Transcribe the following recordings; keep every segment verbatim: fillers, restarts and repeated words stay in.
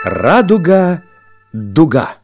Радуга-дуга.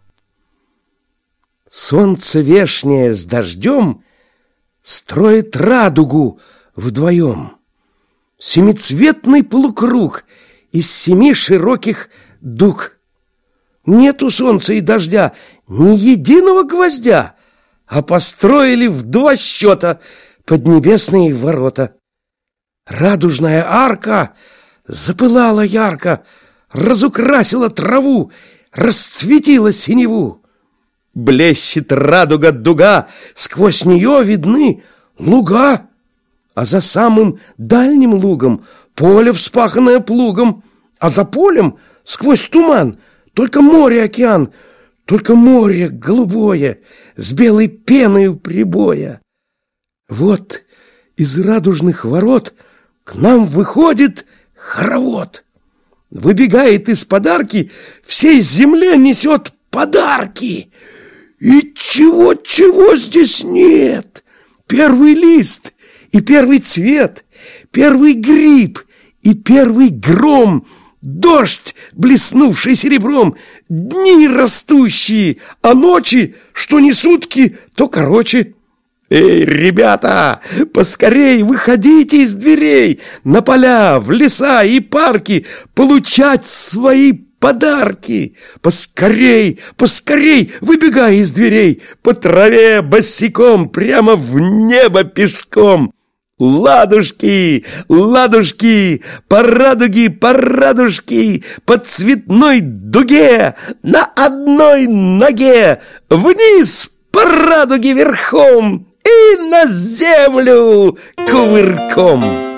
Солнце вешнее с дождем строит радугу вдвоем. Семицветный полукруг из семи широких дуг. Нет у солнца и дождя ни единого гвоздя, а построили в два счета поднебесные ворота. Радужная арка запылала ярко, разукрасила траву, расцветила синеву. Блещет радуга-дуга, сквозь нее видны луга, а за самым дальним лугом поле, вспаханное плугом, а за полем сквозь туман только море-океан, только море голубое с белой пеной прибоя. Вот из радужных ворот к нам выходит хоровод. Выбегает из подарки, всей земле несет подарки. И чего-чего здесь нет? Первый лист и первый цвет, первый гриб и первый гром, дождь, блеснувший серебром, дни растущие, а ночи, что не сутки, то короче. Эй, ребята, поскорей выходите из дверей на поля, в леса и парки получать свои подарки. Поскорей, поскорей, выбегай из дверей по траве босиком прямо в небо пешком. Ладушки, ладушки, по радуге, по радужке, по цветной дуге, на одной ноге, вниз по радуге верхом и на землю кувырком.